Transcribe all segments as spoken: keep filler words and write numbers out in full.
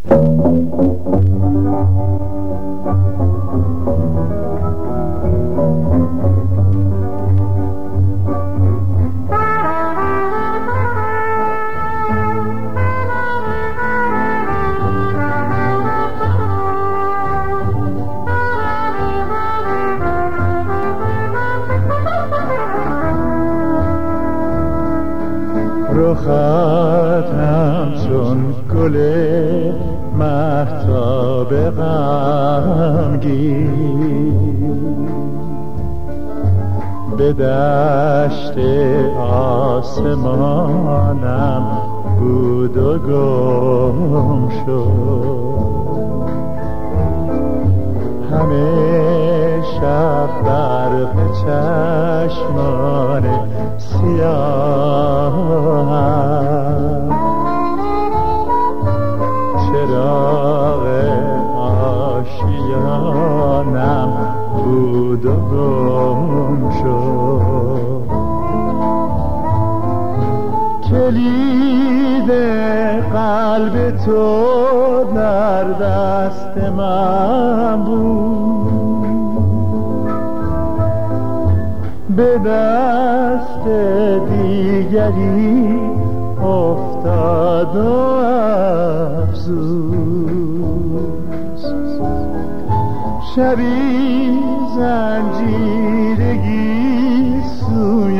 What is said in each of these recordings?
رخت همچون گل مهتاب غمگین به دشت آسمانم بود و گم شد. همه شب برق چشمان سیاهم چراغ آشیانم بود و گم شد. کلید قلب تو در دست من بود، به دست دیگری افتاد و افسوس. شبی زنجیرگی سوی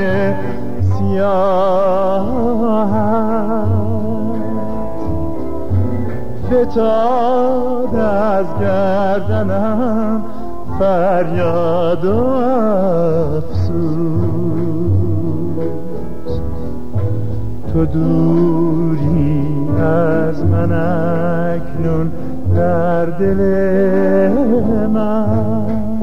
سیاهت فتاد از گردنم فریاد و افسوس. تو دوری از من اکنون در دل من،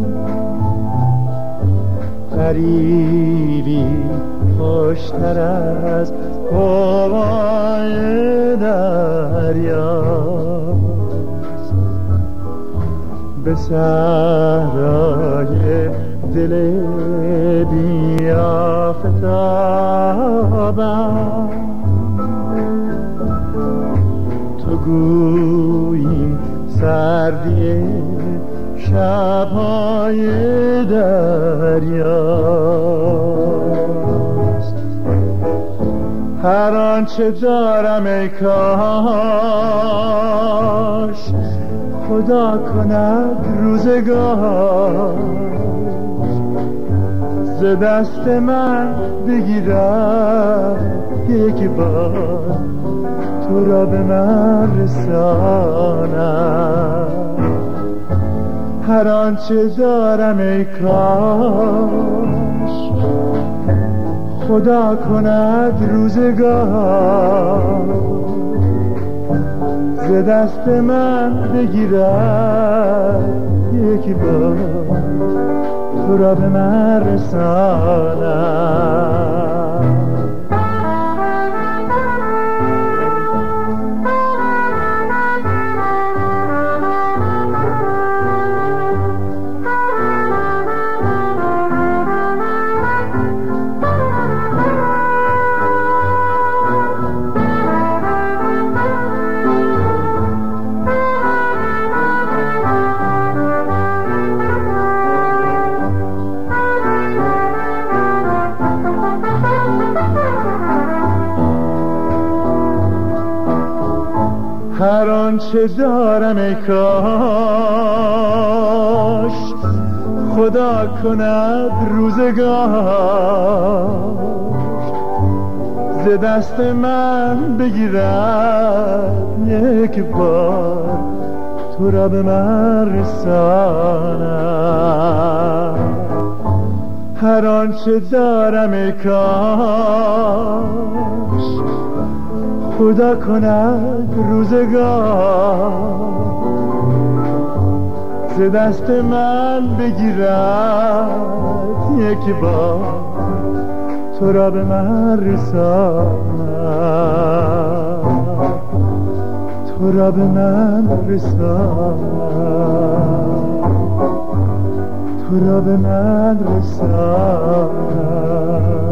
غریبی خوشتر از هوای دریاست. به صحرای دل بیافتابم، تو گویی سردی شب‌های دریاست. هر آنچه دارم ای کاش خدا کند روزگار، ز دست من بگیرد یک بار، تو را به من رساند. هر آنچه دارم ای کاش خدا کند روزگار، ز دست من بگیرد یکی بار، تو را به من رساند. هر آنچه دارم ای کاش خدا کند روزگار، ز دست من بگیرد یک بار، تو را به من رساند. هر آنچه دارم ای کاش خدا کند روزگار، ز دست من بگیرد یک بار، تو را به من رساند، تو را به من رساند، تو را به من رساند.